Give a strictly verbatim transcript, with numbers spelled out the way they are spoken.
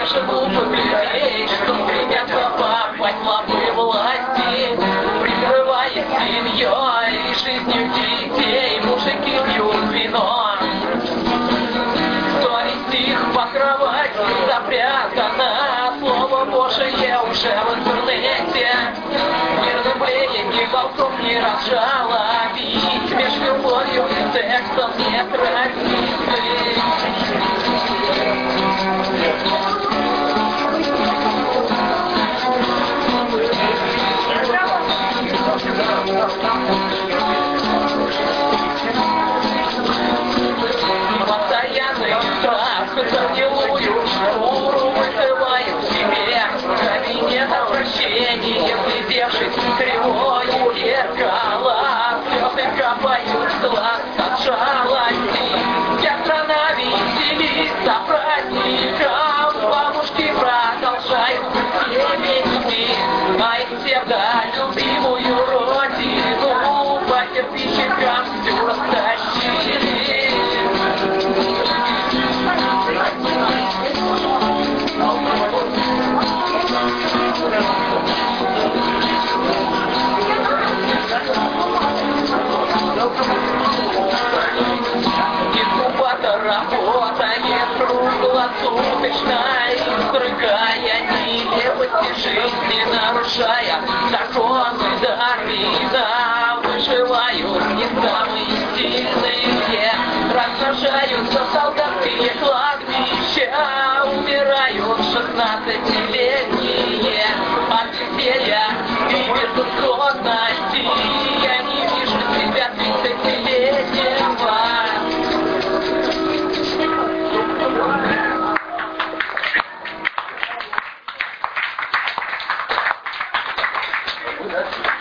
больше глупых людей, что стремятся попасть в лапы власти, прикрываясь семьей и жизнью детей. Мужики пьют вино, совесть их по кровати запрятана. Слово Божие уже в интернете, мирным блеем ни волком не разжалобить. Между любовью и сексом нет разницы. Постоянный страх, гнилую шкуру вызывает в себе. Кабинет обращения, глядевшись кривою зеркала, слезы капают с глаз от жалости. Вся страна веселится праздником, бабушки продолжают всеми детьми, а их всегда любимую родину по кирпичикам всю растащили. Инкубатор работает круглосуточно, изрыгая нелепости жизни, нарушая законы Дарвина. Выживают не самые сильные, размножаются солдатские кладбища, умирают шестнадцати